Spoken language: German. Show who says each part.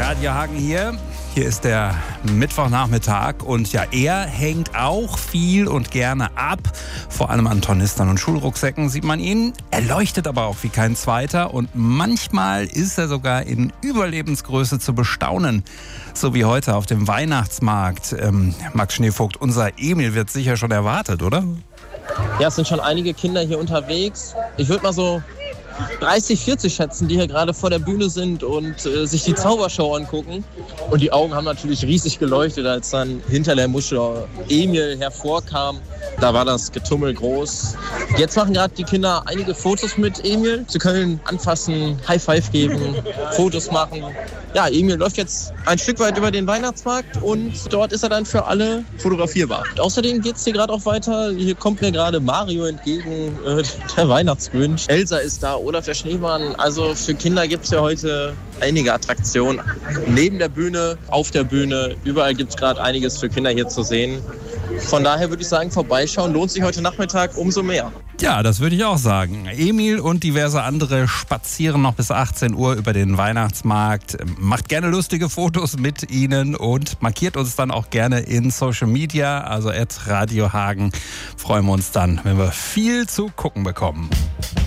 Speaker 1: Radio Hagen hier. Hier ist der Mittwochnachmittag und ja, er hängt auch viel und gerne ab. Vor allem an Tornistern und Schulrucksäcken sieht man ihn. Er leuchtet aber auch wie kein zweiter und manchmal ist er sogar in Überlebensgröße zu bestaunen. So wie heute auf dem Weihnachtsmarkt. Max Schneevogt, unser Emil wird sicher schon erwartet, oder?
Speaker 2: Ja, es sind schon einige Kinder hier unterwegs. Ich würde mal so 30, 40 schätzen, die hier gerade vor der Bühne sind und sich die Zaubershow angucken. Und die Augen haben natürlich riesig geleuchtet, als dann hinter der Muschel Emil hervorkam. Da war das Getummel groß. Jetzt machen gerade die Kinder einige Fotos mit Emil. Sie können anfassen, High Five geben, Fotos machen. Ja, Emil läuft jetzt ein Stück weit über den Weihnachtsmarkt und dort ist er dann für alle fotografierbar. Und außerdem geht es hier gerade auch weiter. Hier kommt mir gerade Mario entgegen, der Weihnachtsgrinch. Elsa ist da, Olaf der Schneemann. Also für Kinder gibt es ja heute einige Attraktionen. Neben der Bühne, auf der Bühne, überall gibt es gerade einiges für Kinder hier zu sehen. Von daher würde ich sagen, vorbeischauen lohnt sich heute Nachmittag umso mehr.
Speaker 1: Ja, das würde ich auch sagen. Emil und diverse andere spazieren noch bis 18 Uhr über den Weihnachtsmarkt. Macht gerne lustige Fotos mit ihnen und markiert uns dann auch gerne in Social Media, also @Radio Hagen. Freuen wir uns dann, wenn wir viel zu gucken bekommen.